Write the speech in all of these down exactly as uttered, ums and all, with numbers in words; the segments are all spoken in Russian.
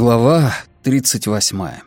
Глава тридцать восьмая.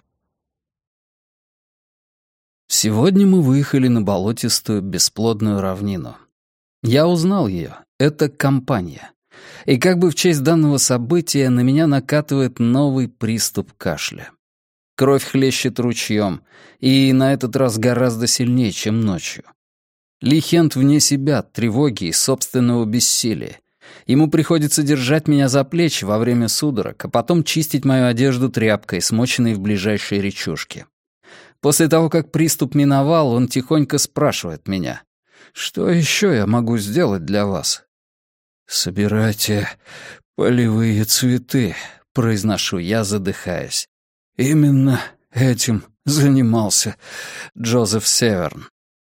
Сегодня мы выехали на болотистую бесплодную равнину. Я узнал ее. Это компания. И как бы в честь данного события на меня накатывает новый приступ кашля. Кровь хлещет ручьем, и на этот раз гораздо сильнее, чем ночью. Ли Хент вне себя от тревоги и собственного бессилия. Ему приходится держать меня за плечи во время судорог, а потом чистить мою одежду тряпкой, смоченной в ближайшей речушке. После того, как приступ миновал, он тихонько спрашивает меня: «Что еще я могу сделать для вас?» «Собирайте полевые цветы», — произношу я, задыхаясь. «Именно этим занимался Джозеф Северн».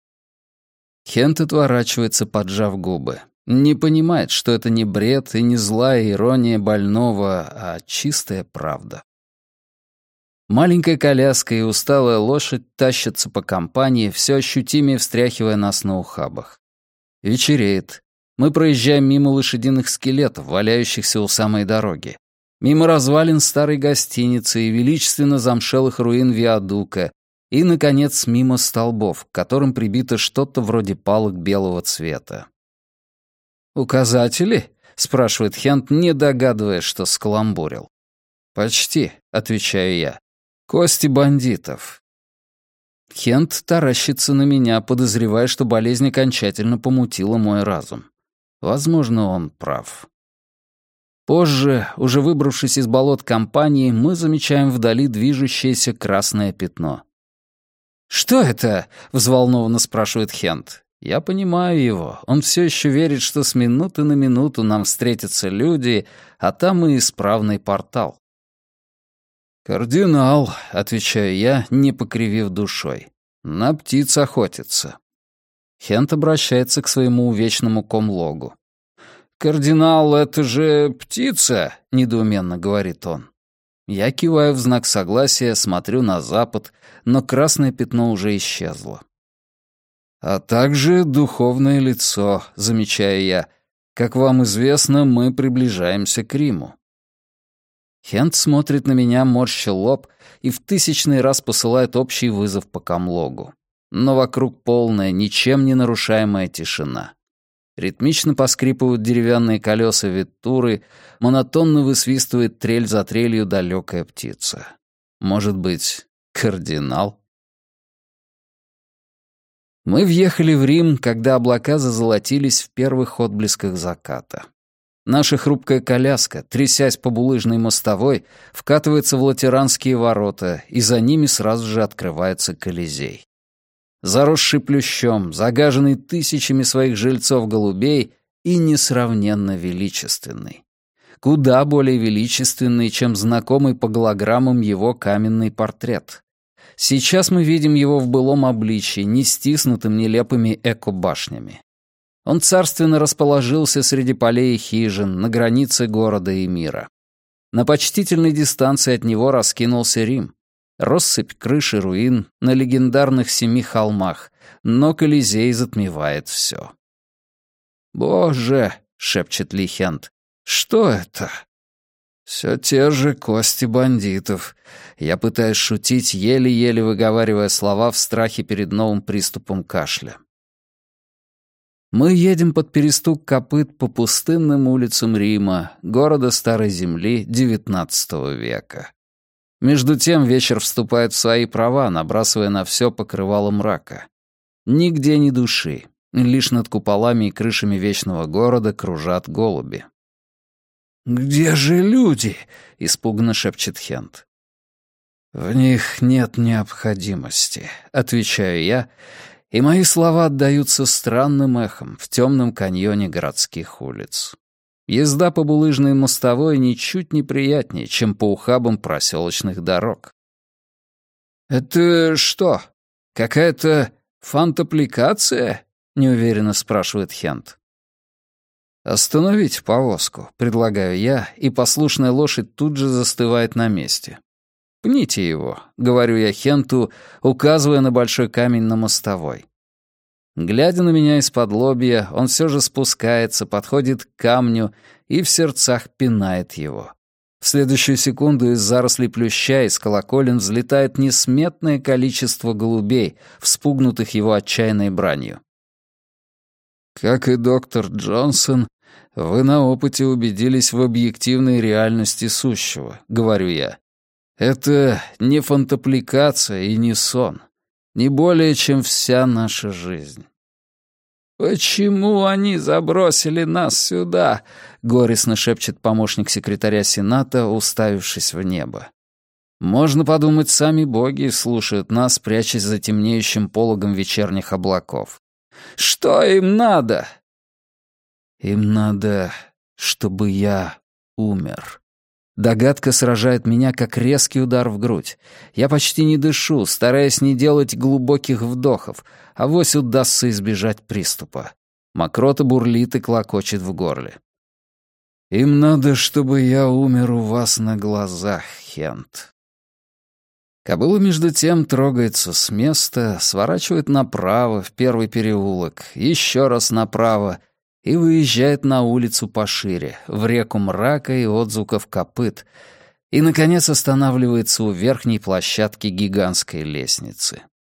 Хент отворачивается, поджав губы. Не понимает, что это не бред и не злая ирония больного, а чистая правда. Маленькая коляска и усталая лошадь тащатся по компании, все ощутимее встряхивая нас на ухабах. Вечереет. Мы проезжаем мимо лошадиных скелетов, валяющихся у самой дороги. Мимо развалин старой гостиницы и величественно замшелых руин виадука. И, наконец, мимо столбов, к которым прибито что-то вроде палок белого цвета. «Указатели?» — спрашивает Хент, не догадываясь, что скаламбурил. «Почти», — отвечаю я. «Кости бандитов». Хент таращится на меня, подозревая, что болезнь окончательно помутила мой разум. Возможно, он прав. Позже, уже выбравшись из болот компании, мы замечаем вдали движущееся красное пятно. «Что это?» — взволнованно спрашивает Хент. Я понимаю его. Он все еще верит, что с минуты на минуту нам встретятся люди, а там и исправный портал. «Кардинал», — отвечаю я, не покривив душой. «На птиц охотится». Хент обращается к своему увечному комлогу. «Кардинал, это же птица», — недоуменно говорит он. Я киваю в знак согласия, смотрю на запад, но красное пятно уже исчезло. «А также духовное лицо», — замечаю я. «Как вам известно, мы приближаемся к Риму». Хент смотрит на меня, морща лоб, и в тысячный раз посылает общий вызов по камлогу. Но вокруг полная, ничем не нарушаемая тишина. Ритмично поскрипывают деревянные колеса виттуры, монотонно высвистывает трель за трелью далекая птица. Может быть, кардинал? Мы въехали в Рим, когда облака зазолотились в первых отблесках заката. Наша хрупкая коляска, трясясь по булыжной мостовой, вкатывается в Латеранские ворота, и за ними сразу же открывается Колизей. Заросший плющом, загаженный тысячами своих жильцов-голубей и несравненно величественный. Куда более величественный, чем знакомый по голограммам его каменный портрет. Сейчас мы видим его в былом обличье, не стиснутым нелепыми эко-башнями. Он царственно расположился среди полей и хижин, на границе города и мира. На почтительной дистанции от него раскинулся Рим. Россыпь крыш и руин на легендарных семи холмах, но Колизей затмевает все. «Боже!» — шепчет Ли Хент. «Что это?» «Все те же кости бандитов». Я пытаюсь шутить, еле-еле выговаривая слова в страхе перед новым приступом кашля. Мы едем под перестук копыт по пустынным улицам Рима, города Старой Земли девятнадцатого века. Между тем вечер вступает в свои права, набрасывая на все покрывало мрака. Нигде ни души, лишь над куполами и крышами вечного города кружат голуби. «Где же люди?» — испуганно шепчет Хент. «В них нет необходимости», — отвечаю я, и мои слова отдаются странным эхом в темном каньоне городских улиц. Езда по булыжной мостовой ничуть не приятнее, чем по ухабам проселочных дорог. «Это что, какая-то фантапликация?» — неуверенно спрашивает Хент. «Остановите повозку», — предлагаю я, и послушная лошадь тут же застывает на месте. «Пните его», — говорю я Хенту, указывая на большой камень на мостовой. Глядя на меня из-под лобья, он все же спускается, подходит к камню и в сердцах пинает его. В следующую секунду из зарослей плюща из колоколен взлетает несметное количество голубей, вспугнутых его отчаянной бранью. Как и доктор Джонсон, вы на опыте убедились в объективной реальности сущего, говорю я. Это не фантапликация и не сон, не более, чем вся наша жизнь. «Почему они забросили нас сюда?» — горестно шепчет помощник секретаря Сената, уставившись в небо. Можно подумать, сами боги слушают нас, прячась за темнеющим пологом вечерних облаков. «Что им надо?» «Им надо, чтобы я умер». Догадка сражает меня, как резкий удар в грудь. Я почти не дышу, стараясь не делать глубоких вдохов, авось удастся избежать приступа. Мокрота бурлит и клокочет в горле. «Им надо, чтобы я умер у вас на глазах, Хент». Кобыла, между тем, трогается с места, сворачивает направо, в первый переулок, еще раз направо и выезжает на улицу пошире, в реку мрака и отзвуков копыт, и, наконец, останавливается у верхней площадки гигантской лестницы.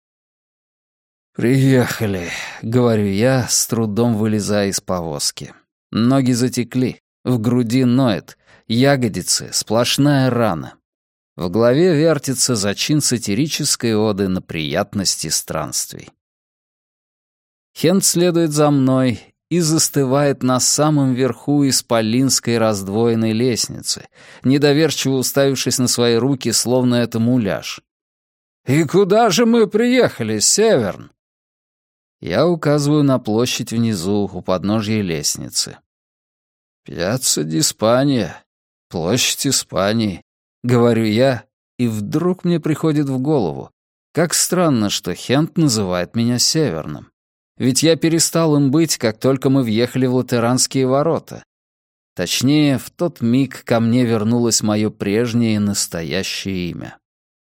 «Приехали», — говорю я, с трудом вылезая из повозки. Ноги затекли, в груди ноет, ягодицы — сплошная рана. В голове вертится зачин сатирической оды на приятности странствий. Хент следует за мной и застывает на самом верху исполинской раздвоенной лестницы, недоверчиво уставившись на свои руки, словно это муляж. «И куда же мы приехали, Северн?» Я указываю на площадь внизу, у подножья лестницы. «Пьяцца d'Испания, площадь Испании», — говорю я, и вдруг мне приходит в голову, как странно, что Хент называет меня Северным. Ведь я перестал им быть, как только мы въехали в Латеранские ворота. Точнее, в тот миг ко мне вернулось мое прежнее и настоящее имя.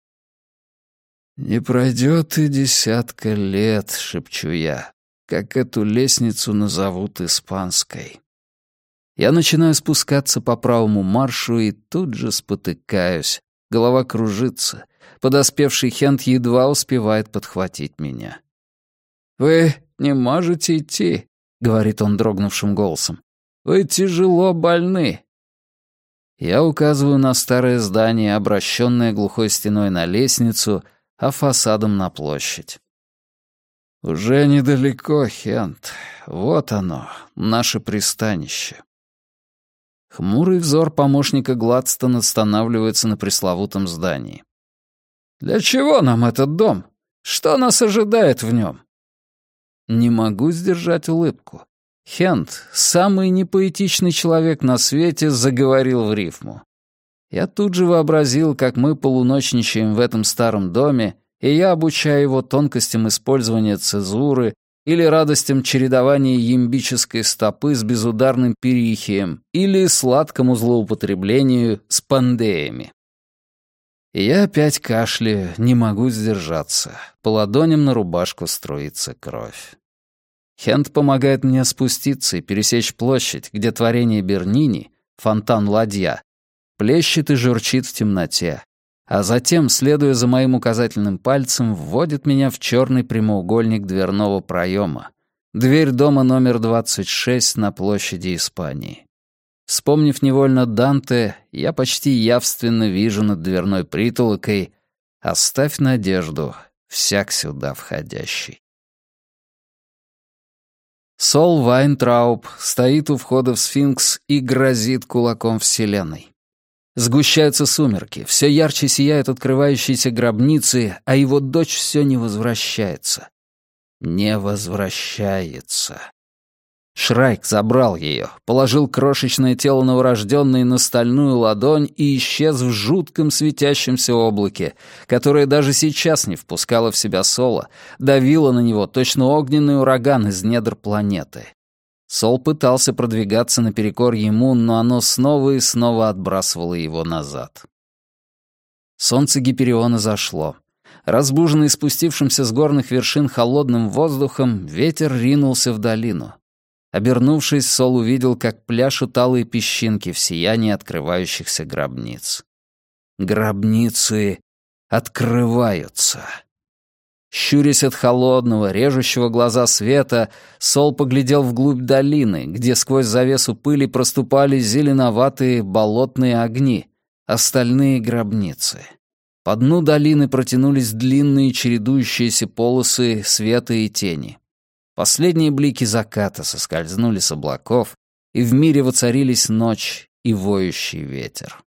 «Не пройдет и десятка лет», — шепчу я, «как эту лестницу назовут испанской». Я начинаю спускаться по правому маршу и тут же спотыкаюсь. Голова кружится. Подоспевший Хент едва успевает подхватить меня. «Вы не можете идти», — говорит он дрогнувшим голосом. «Вы тяжело больны». Я указываю на старое здание, обращенное глухой стеной на лестницу, а фасадом на площадь. «Уже недалеко, Хент. Вот оно, наше пристанище». Хмурый взор помощника Гладстона останавливается на пресловутом здании. «Для чего нам этот дом? Что нас ожидает в нем?» Не могу сдержать улыбку. Хент, самый непоэтичный человек на свете, заговорил в рифму. Я тут же вообразил, как мы полуночничаем в этом старом доме, и я обучаю его тонкостям использования цезуры или радостям чередования ямбической стопы с безударным перихием или сладкому злоупотреблению с пандеями. И я опять кашляю, не могу сдержаться. По ладоням на рубашку струится кровь. Хент помогает мне спуститься и пересечь площадь, где творение Бернини, фонтан-ладья, плещет и журчит в темноте, а затем, следуя за моим указательным пальцем, вводит меня в черный прямоугольник дверного проема, дверь дома номер двадцать шесть на площади Испании. Вспомнив невольно Данте, я почти явственно вижу над дверной притолокой «Оставь надежду, всяк сюда входящий». Сол Вайнтрауб стоит у входа в сфинкс и грозит кулаком вселенной. Сгущаются сумерки, все ярче сияют открывающиеся гробницы, а его дочь все не возвращается. Не возвращается. Шрайк забрал ее, положил крошечное тело новорожденной на стальную ладонь и исчез в жутком светящемся облаке, которое даже сейчас не впускало в себя Сола, давило на него точно огненный ураган из недр планеты. Сол пытался продвигаться наперекор ему, но оно снова и снова отбрасывало его назад. Солнце Гипериона зашло. Разбуженный спустившимся с горных вершин холодным воздухом, ветер ринулся в долину. Обернувшись, Сол увидел, как пляшут алые песчинки в сиянии открывающихся гробниц. Гробницы открываются. Щурясь от холодного, режущего глаза света, Сол поглядел вглубь долины, где сквозь завесу пыли проступали зеленоватые болотные огни, остальные гробницы. По дну долины протянулись длинные чередующиеся полосы света и тени. Последние блики заката соскользнули с облаков, и в мире воцарились ночь и воющий ветер.